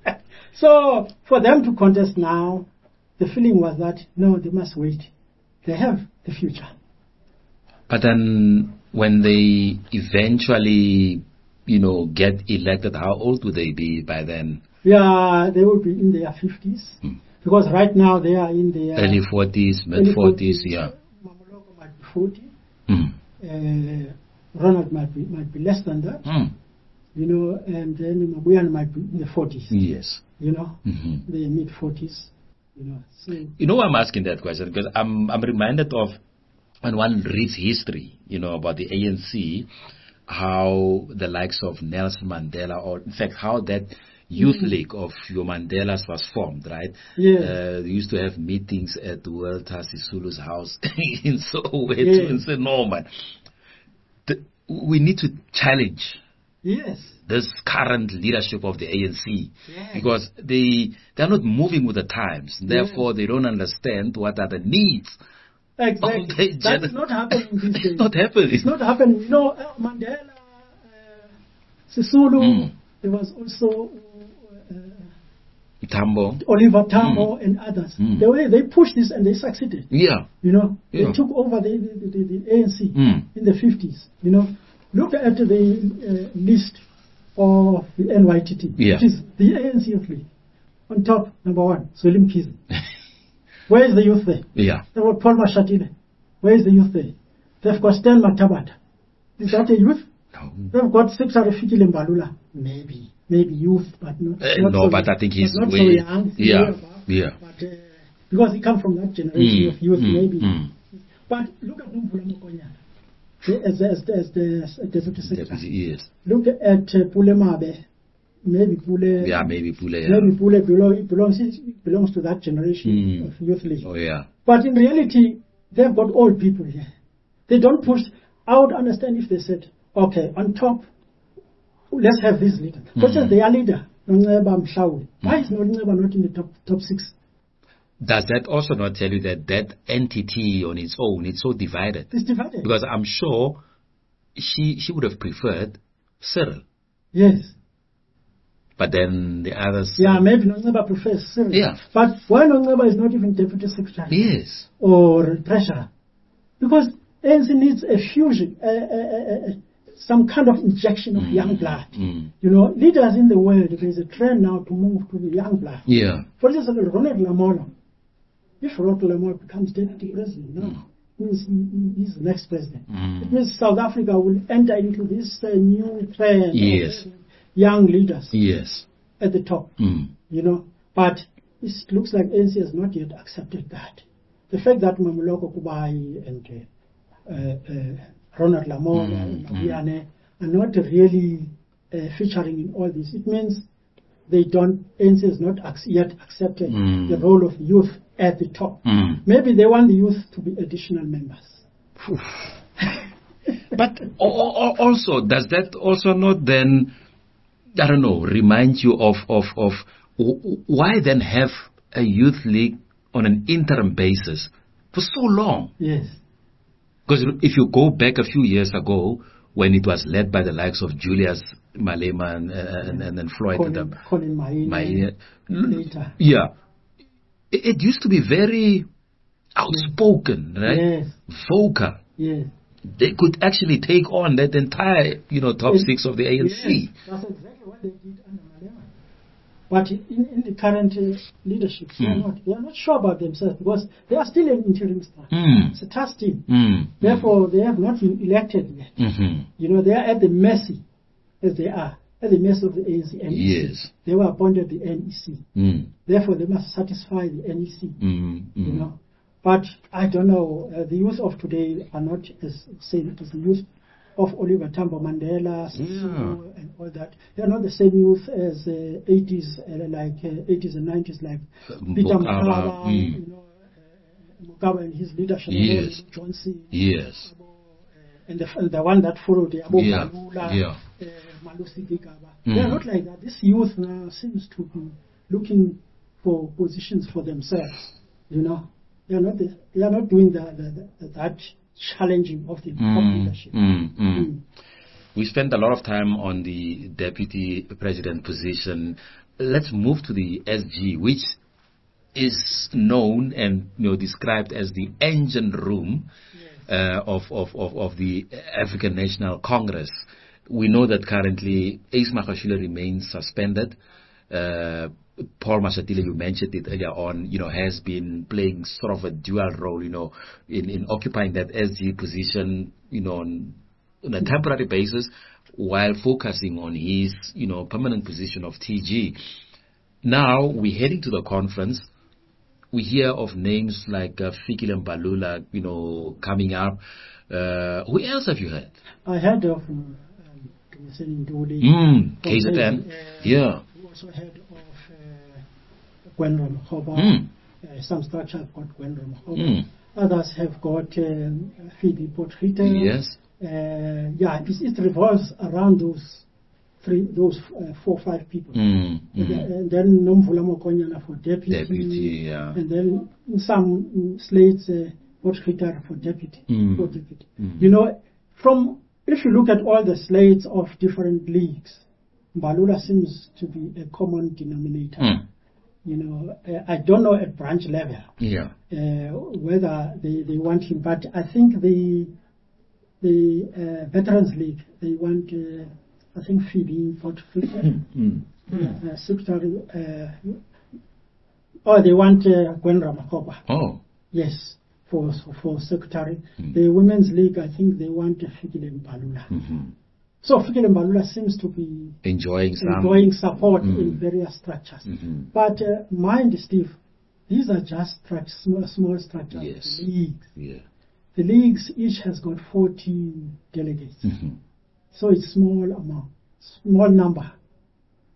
So for them to contest now, the feeling was that no, they must wait. They have the future. But then, when they eventually, you know, get elected, how old would they be by then? Yeah, they will be in their fifties. Hmm. Because right now they are in the early forties, mid forties, yeah. Mamloko might be forty. Mm. Uh, Ronald might be might be less than that. Mm. You know, and then Mabuyane might be in the forties. Yes. You know, mm-hmm. the mid forties. You know. So, you know why I'm asking that question? Because I'm I'm reminded of when one reads history, you know, about the A N C, how the likes of Nelson Mandela, or in fact how that Youth mm-hmm. League of your Mandelas was formed, right? Yeah. Uh, they used to have meetings at Walter Sisulu's house in Soweto, yeah. in Saint Norman. The, we need to challenge yes. this current leadership of the A N C yes. because they they're not moving with the times. Therefore, yes. they don't understand what are the needs. Exactly. That is not happening these days. It's not happening. It's not happening. You know, uh, Mandela, uh, Sisulu, mm. there was also uh, Tambo. Oliver Tambo mm. and others. Mm. The way they pushed this and they succeeded. Yeah. You know, yeah. they took over the, the, the, the A N C mm. in the fifties. You know, look at the uh, list of the N Y T T. Yeah. Which is the A N C youth league. On top, number one, Zweli Mkhize. Where is the youth there? Yeah. They've got Paul Mashatile. Where is the youth there? They've got Stan Matabata. Is that a youth? No. They've got Sipsara Fikile Mbalula. Maybe. Maybe youth, but not, uh, not no, so, but I think he's not way... so young. Yeah, yeah. But, uh, because he comes from that generation mm, of youth, mm, maybe. Mm. But look at Mvula Mokonyane. As, as, as the as deputy secretary. Yes. Look at uh, Pule Mabe, maybe Pule. Yeah, maybe Pule. Yeah. Maybe Pule belong, belongs belongs to that generation Mm. of youth league. Oh yeah. But in reality, they've got old people here. They don't push. I would understand if they said, okay, on top, let's have this leader. For instance, their leader, Nongceba Mhlawuli. Why is Nongceba not in the top top six? Does that also not tell you that that entity on its own, it's so divided? It's divided. Because I'm sure she she would have preferred Cyril. Yes. But then the others... Yeah, maybe Nongceba prefers Cyril. Yeah. But why Nongceba is not even deputy secretary? Yes. Or treasurer? Because A N C needs a fusion, uh, uh, uh, uh, some kind of injection of Mm. young blood. Mm. You know, leaders in the world, there is a trend now to move to the young blood. Yeah. For instance, Ronald Lamola. If Ronald Lamola becomes deputy president, no, means he- he's the next president. Mm. It means South Africa will enter into this uh, new trend Yes. of young leaders Yes. at the top. Mm. You know, but it looks like A N C has not yet accepted that. The fact that Mamuloko Kubai and uh, uh, uh, Ronald Lamola Mm, and Mabuyane are not really uh, featuring in all this, it means they don't, A N C has not ac- yet accepted Mm. the role of youth at the top. Mm. Maybe they want the youth to be additional members. But al- al- also, does that also not then, I don't know, remind you of, of, of w- why then have a youth league on an interim basis for so long? Yes. Because if you go back a few years ago, when it was led by the likes of Julius Malema and, and, and, and Floyd, Colin, and, Colin Maine, my, later. yeah, it, it used to be very outspoken, right? Yes. Vocal. Yes. They could actually take on that entire, you know, top Yes. six of the A N C. Yes, that's exactly what they did under Malema. But in, in the current uh, leadership, they, are Mm. not, they are not sure about themselves because they are still an interim staff. Mm. It's a task team. Mm. Therefore, they have not been elected yet. Mm-hmm. You know, they are at the mercy, as they are, at the mercy of the A N C. N E C. Yes. They were appointed the N E C. Mm. Therefore, they must satisfy the N E C. Mm. You Mm. know. But I don't know, uh, the youth of today are not as same as the youth of Oliver Tambo Mandela, Sisulu, and all that. They are not the same youth as uh, eighties, uh, like uh, eighties and nineties, like Peter Mokaba, Mokaba, mm. you know, uh, Mokaba and his leadership, Yes. Johnson, Yes. uh, and the, and the one that followed, uh, Abu Yeah. Malula, Yeah. uh, Malusi Gigaba. Mm. They are not like that. This youth now seems to be looking for positions for themselves, you know. They are not, the, they are not doing the, the, the, that challenging of the top Mm. leadership. Mm. Mm. Mm. We spent a lot of time on the deputy president position. Let's move to the S G, which is known and, you know, described as the engine room uh, of, of, of, of the African National Congress. We know that currently Ace Magashule remains suspended. Uh, Paul Mashatile, you mentioned it earlier on, you know, has been playing sort of a dual role, you know, in, in occupying that S G position, you know, on, on a temporary basis while focusing on his, you know, permanent position of T G. Now we're heading to the conference. We hear of names like uh, Fikile Mbalula, you know, coming up. Uh, who else have you heard? I heard of um, um, Nduli. Mm, K Z N. Uh, Yeah. We also heard of uh, Gwen Ramhoba. Mm. Uh, some structure have got Gwen Ramhoba. Mm. Others have got um, Phoebe Potgieter. Yes. Uh, yeah, it, it revolves around those three, those uh, four, five people. Mm, And, mm. then- and then Nomvula Mokonyana for deputy. Deputy, yeah. And then some mm, slates, uh, Potgieter for deputy. Mm. For deputy. Mm. You know, from if you look at all the slates of different leagues, Mbalula seems to be a common denominator. Mm. You know, uh, I don't know at branch level Yeah. uh, whether they, they want him, but I think the the uh, Veterans League, they want, uh, I think Phoebe Potgieter, Mm. uh, secretary, uh, or they want uh, Gwen Ramhoba. Oh. Yes, for for secretary. Mm. The Women's League, I think they want Fikile Mbalula. Mm-hmm. So Fikile Mbalula seems to be Enjoying some. enjoying support Mm. in various structures. Mhm. But uh, mind, Steve, these are just stru- small, small structures. Yes. The leagues. Yeah. The leagues each has got fourteen delegates. Mm-hmm. So it's small amount, small number.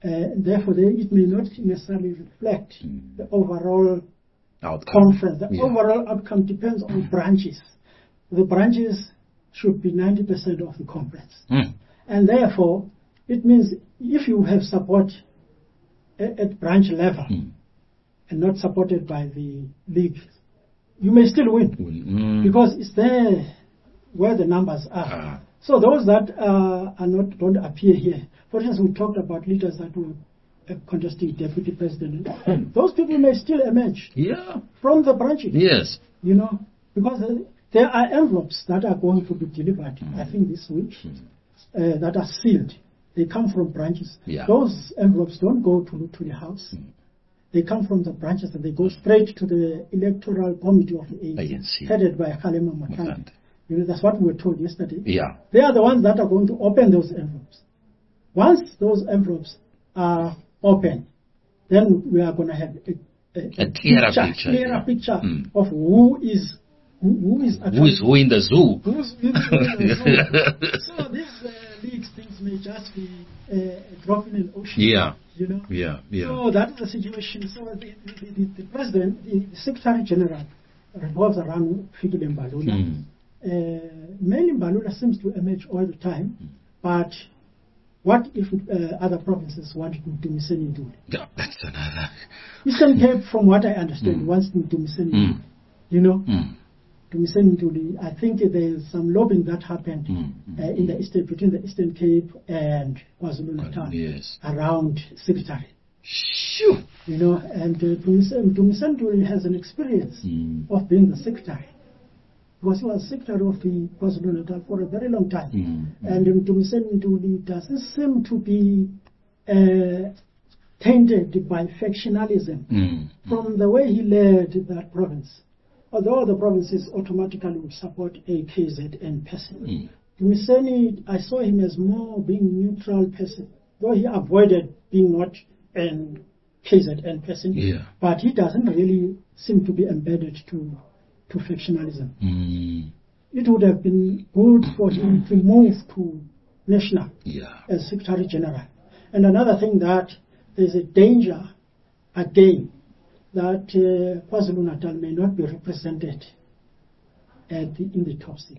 Uh, therefore, they, it may not necessarily reflect Mm. the overall Outcome. conference. The Yeah. overall outcome depends on branches. The branches should be ninety percent of the conference. Mm. And therefore, it means if you have support at, at branch level Mm. and not supported by the league, you may still win. Mm. Because it's there where the numbers are. Ah. So those that uh, are not don't appear here. For instance, we talked about leaders that were uh, contesting deputy president. Those people may still emerge Yeah. from the branches. Yes. You know, because uh, there are envelopes that are going to be delivered, I think this week, uh, that are sealed. They come from branches. Yeah. Those envelopes don't go to, to the house. They come from the branches and they go straight to the electoral committee of the A A N N C. C, headed by Kgalema Motlanthe. Motlanthe. You know, that's what we were told yesterday. Yeah. They are the ones that are going to open those envelopes. Once those envelopes are open, then we are going to have a, a, A clearer picture, picture, clearer yeah. picture Mm. of who is who, who is actually Who is who in the zoo? who's in the zoo. So these uh, leagues things may just be uh, a drop in an ocean. Yeah. You know. Yeah. Yeah. So that is the situation. So the, the, the, the president, the, the Secretary General, revolves around Fikile Mbalula. Mm. Uh, mainly Mbalula seems to emerge all the time, but what if uh, other provinces want to do Dumiseni Nduli? Yeah, that's another. Eastern Cape, from what I understand, Mm. wants to Dumiseni Mm. Nduli. You know, Mm. Dumiseni Nduli. I think there's some lobbying that happened Mm. uh, in the eastern, between the Eastern Cape and KwaZulu Natal Yes. around Secretary. Shoo. You know, and uh, Dumiseni Dumiseni Nduli has an experience Mm. of being the secretary. Because he was secretary of the KwaZulu Natal for a very long time. Mm. And um, Dumiseni Nduli doesn't seem to be uh, tainted by factionalism Mm. from the way he led that province. Although the provinces automatically would support a K Z N person. Mm. Dumiseni, I saw him as more being neutral person, though he avoided being not an K Z N person. Yeah. But he doesn't really seem to be embedded to, to factionalism. Mm. It would have been good for him to move to national Yeah. as Secretary General. And another thing that there's a danger again that uh, KwaZulu Natal may not be represented at the, in the top six.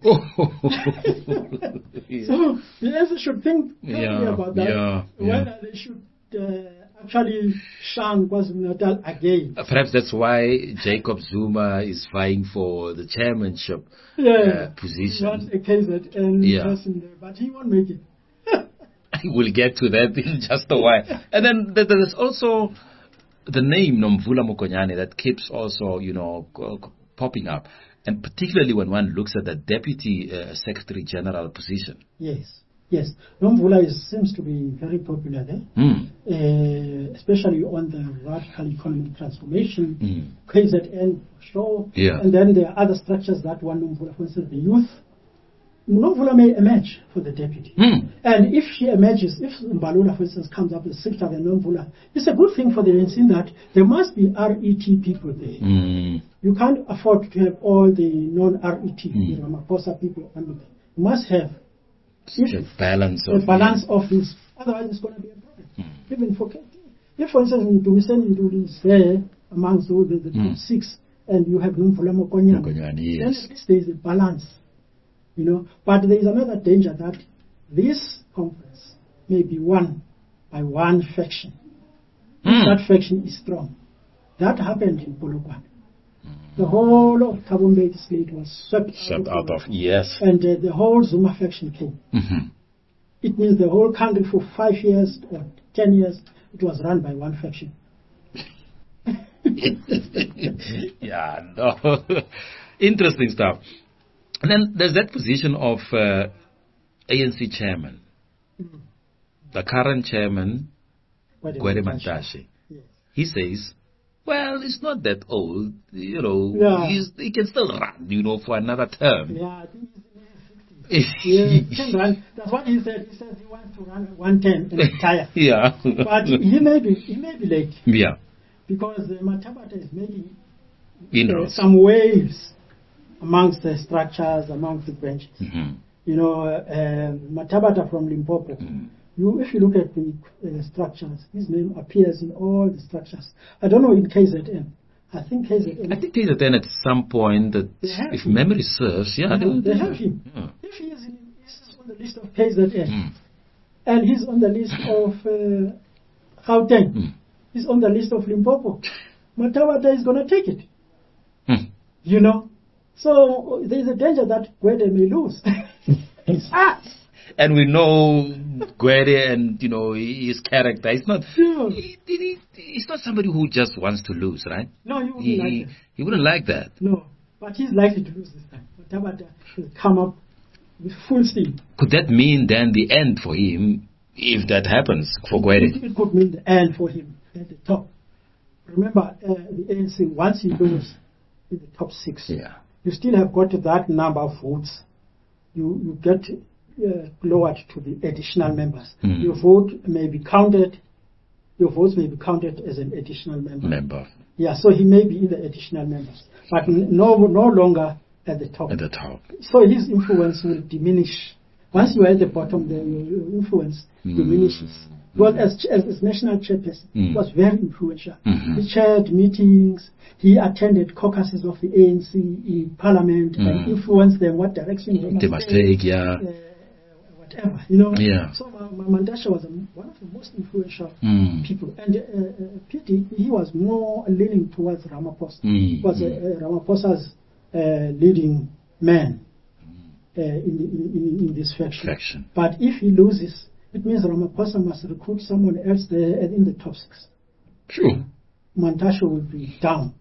Yeah. So the S A should think carefully Yeah, about that, yeah, whether they should uh, actually shun KwaZulu Natal again. Perhaps that's why Jacob Zuma is vying for the chairmanship Yeah, uh, he position. wants a K Z N Yeah. person there, but he won't make it. We'll get to that in just a while. And then th- there's also the name Nomvula Mokonyane that keeps also, you know, co- co- popping up. And particularly when one looks at the Deputy uh, Secretary General position. Yes, yes. Nomvula is, seems to be very popular there, Mm. uh, especially on the radical economic transformation, Mm. K Z N for sure. Yeah. And then there are other structures that one Nomvula, for instance, the youth. Nomvula may emerge for the deputy. Mm. And if she emerges, if Mbalula, for instance, comes up as Secretary and Nomvula, it's a good thing for the A N C in that there must be R E T people there. Mm. You can't afford to have all the non-R E T, Mm. the Ramaphosa people under there. You must have The balance a of balance of this. Otherwise, it's going to be a problem. Mm. Even for if, for instance, Dumiseni Nduli is there amongst all the, the top Mm. six, and you have Nomvula Mokonyane, Mokonyane, then yes. at least there is a balance, you know. But there is another danger that this conference may be won by one faction. If Mm. that faction is strong. That happened in Polokwane. The whole of Thabo Mbeki's slate was swept, Swept out of, yes. and uh, the whole Zuma faction came. Mhm. It means the whole country for five years or ten years, it was run by one faction. Yeah, no. Interesting stuff. And then there's that position of uh, A N C chairman. The current chairman, Gwede Mantashe. Yes. He says, well, he's not that old, you know, Yeah. he's, he can still run, you know, for another term. Yeah, I think he's in his sixties. Yeah, he can run. That's what he said. He says he wants to run one ten and retire. Yeah. But he may be he may be late Yeah. because uh, Matabata is making uh, Inroads. some waves amongst the structures, amongst the benches. Mhm. You know, uh, Matabata from Limpopo Mm. You, if you look at the uh, structures, his name appears in all the structures. I don't know in K Z N. I think K Z N. I think K Z N at some point, that if him. memory serves, yeah, yeah they, they they have him. Yeah. If he is, in, he's on the list of K Z N, Mm. and he's on the list of uh, Gauteng, Mm. he's on the list of Limpopo, Matawata is going to take it. Mm. You know? So there's a danger that Gwede may lose. ah! And we know Gwede and, you know, his character. He's not, Yeah. he, he, he's not somebody who just wants to lose, right? No, he wouldn't He, like he, that. he wouldn't like that. No, but he's likely to lose this time. Matawata will come up with full steam. Could that mean then the end for him if that happens for It, Gwede? it could mean the end for him at the top. Remember, uh, the A N C, once he loses in the top six, Yeah. you still have got that number of votes. You, you get uh, lowered to the additional members. Mm. Your vote may be counted, your votes may be counted as an additional member. Member Yeah, so he may be in the additional members, but n- no, no longer at the top. at the top. So his influence will diminish. Once you are at the bottom, then your your influence Mm. diminishes. Well, as, as, as national chairperson, Mm. he was very influential. Mhm. He chaired meetings, he attended caucuses of the A N C in parliament Mm. and influenced them what direction they must, They must take, yeah. uh, whatever, you know. Yeah. So Ma- Ma- Mandasha was a, one of the most influential Mm. people. And uh, uh, Pity, he was more leaning towards Ramaphosa. Mm. He was uh, uh, Ramaphosa's uh, leading man uh, in, the, in, in, in this faction. Faction. But if he loses, it means Ramaphosa must recruit someone else there and in the top six. True. Mantashe will be down.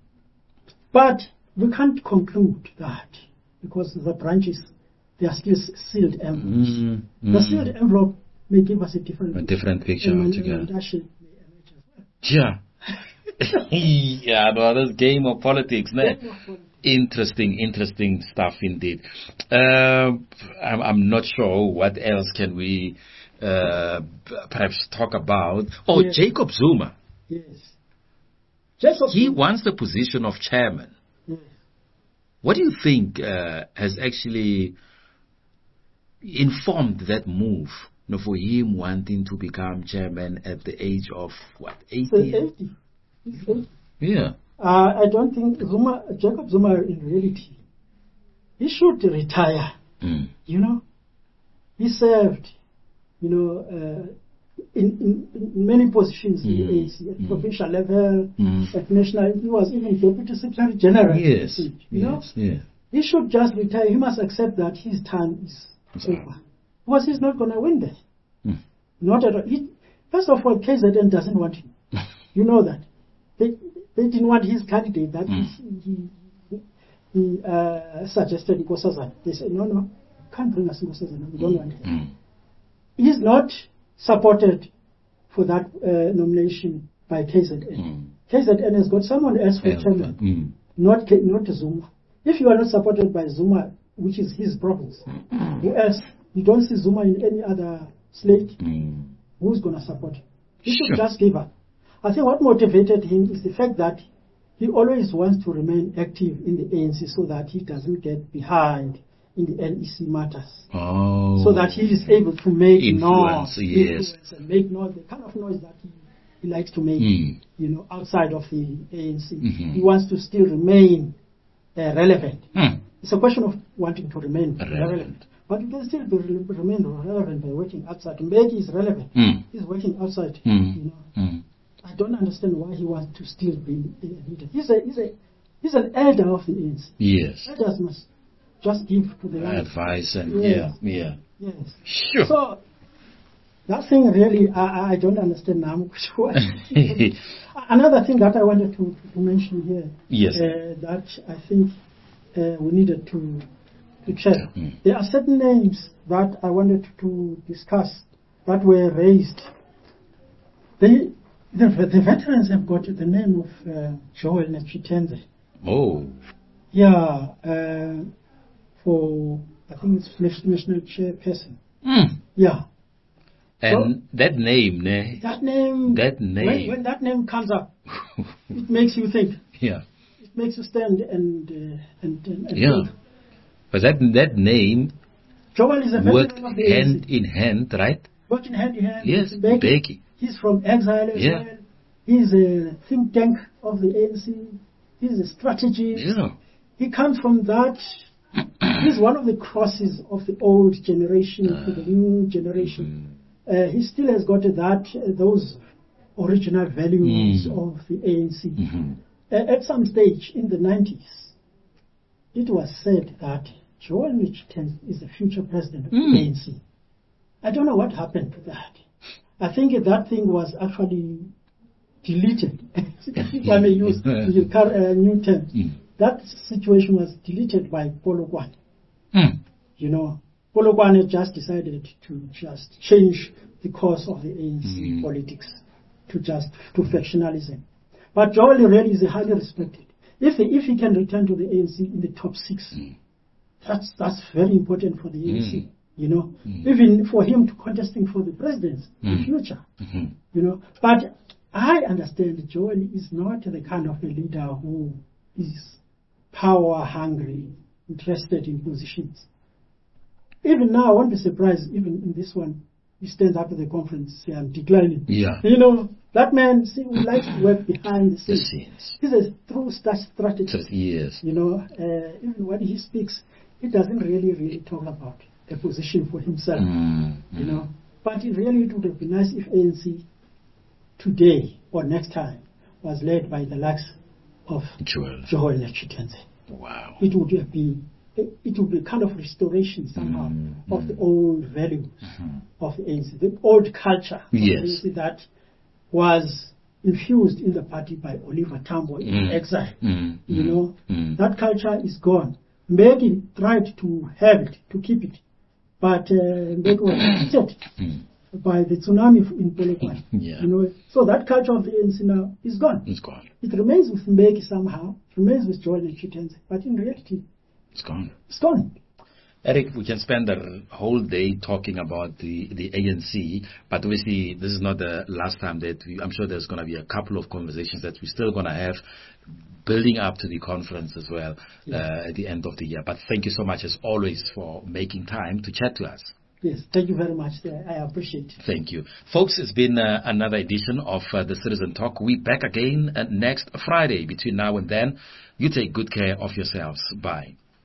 But we can't conclude that because the branches, they are still s- sealed envelopes. Mm. The Mm. sealed envelope may give us a different A different picture and Man- altogether. Mantashe may emerge as well. Yeah. yeah, no, this game of politics, ne? Interesting, interesting stuff indeed. Uh, I'm, I'm not sure what else can we uh, p- perhaps talk about. Oh, Yes. Jacob Zuma. Yes. Jacob He Zuma- wants the position of chairman. Yes. What do you think uh, has actually informed that move, you know, for him wanting to become chairman at the age of, what, So eighty? eighty. He's eighty. Yeah. Uh, I don't think Zuma, Jacob Zuma in reality, he should retire, Mm. you know. He served, you know, uh, in, in, in many positions in the Mm. A N C, at Mm. provincial level, Mm. at national, he was even Deputy Secretary General. Yes. You know, Yes. Yes. he should just retire. He must accept that his time is It's over. over. Because he's not going to win there. Mm. Not at all. He, first of all, K Z N doesn't want him. You know that. They, they didn't want his candidate that Mm. he, he, he uh, suggested Nkosazana. They said, no, no, can't bring us Nkosazana. We don't want him. Mm. He's not supported for that uh, nomination by K Z N. Mm. K Z N has got someone else for Well, chairman, mm. not, K- not Zuma. If you are not supported by Zuma, which is his province, who else? You don't see Zuma in any other slate. Mm. Who's going to support him? He Sure. should just give up. I think what motivated him is the fact that he always wants to remain active in the A N C so that he doesn't get behind in the N E C matters. Oh. So that he is able to make Influence, noise, yes. influence and make noise, the kind of noise that he, he likes to make, Mm. you know, outside of the A N C. Mhm. He wants to still remain uh, relevant. Mm. It's a question of wanting to remain Relevant. relevant. But you can still be, remain relevant by working outside. Mbeki is relevant. Mm. He's working outside. Mm. You know, Mm. I don't understand why he wants to still be a leader. He's a he's a he's an elder of the A N C. Yes. Elders must just give to the young. Advice and Yes. yeah, yeah. Yes. Sure. So that thing really, I, I- I don't understand now. Another thing that I wanted to, to mention here, Yes. uh, that I think uh, we needed to to check. Mm. There are certain names that I wanted to discuss that were raised. They, the, the veterans have got the name of uh, Joel Nechitenze. Oh. Yeah, uh, for I think it's national national chairperson. Mm. Yeah. And that name, ne? That name. That name. When, when that name comes up, it makes you think. yeah. It makes you stand and uh, and, and, and Yeah. think. But that that name Joel is a worked veteran of the A N hand C. in hand, right? working hand in hand Yes, with Mbeki. Mbeki. He's from exile as Yeah. well. He's a think tank of the A N C. He's a strategist. Yeah. He comes from that. He's one of the crosses of the old generation Uh, to the new generation. Uh, he still has got that uh, those original values Mm. of the A N C. Mm-hmm. Uh, at some stage in the nineties, it was said that Joel Mitchell is the future president of Mm. the A N C. I don't know what happened to that. I think that thing was actually deleted. If I may use the cur- uh, new term. Mm. That situation was deleted by Polokwane. Mm. You know, Polokwane just decided to just change the course of the A N C Mm. politics to just to factionalism. But Joel really is highly respected. If he, if he can return to the A N C in the top six, Mm. that's that's very important for the A N C. Mm. You know, Mm. even for him to contesting for the presidency in Mm. the future. Mm-hmm. You know, but I understand Joel is not the kind of a leader who is power hungry, interested in positions. Even now, I won't be surprised, even in this one, he stands up at the conference, say, I'm declining. Yeah. You know, that man see, would like to work behind the The scenes. scenes. He's a true star strategist. Yes. You know, uh, even when he speaks, he doesn't really, really talk about a position for himself. Mm. You know, but it really it would have been nice if A N C today or next time was led by the likes of Joel. Joel Chitenze. Wow. It would have been it would be kind of restoration somehow Mm, of mm. the old values Mhm. of the A N C, the old culture of Yes. the A N C that was infused in the party by Oliver Tambo in Mm. exile. Mm, You mm, know, mm. that culture is gone. Mbeki tried to have it, to keep it, but uh, Mbeki was defeated Mm. by the tsunami in Polokwane. Yeah. You know, so that culture of the A N C now is gone. It's gone. It remains with Mbeki somehow, it remains with Joel Chitenze, but in reality, It's gone. it's gone. Eric, we can spend the whole day talking about the, the A N C, but obviously this is not the last time that we, I'm sure there's going to be a couple of conversations that we're still going to have building up to the conference as well Yeah. uh, at the end of the year. But thank you so much as always for making time to chat to us. Yes, thank you very much. I appreciate it. Thank you. Folks, it's been uh, another edition of uh, the Citizen Talk. We're back again uh, next Friday. Between now and then, you take good care of yourselves. Bye.